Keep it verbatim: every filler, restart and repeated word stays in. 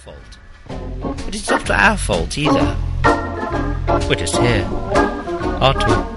fault. But it's not our fault either. We're just here, aren't we?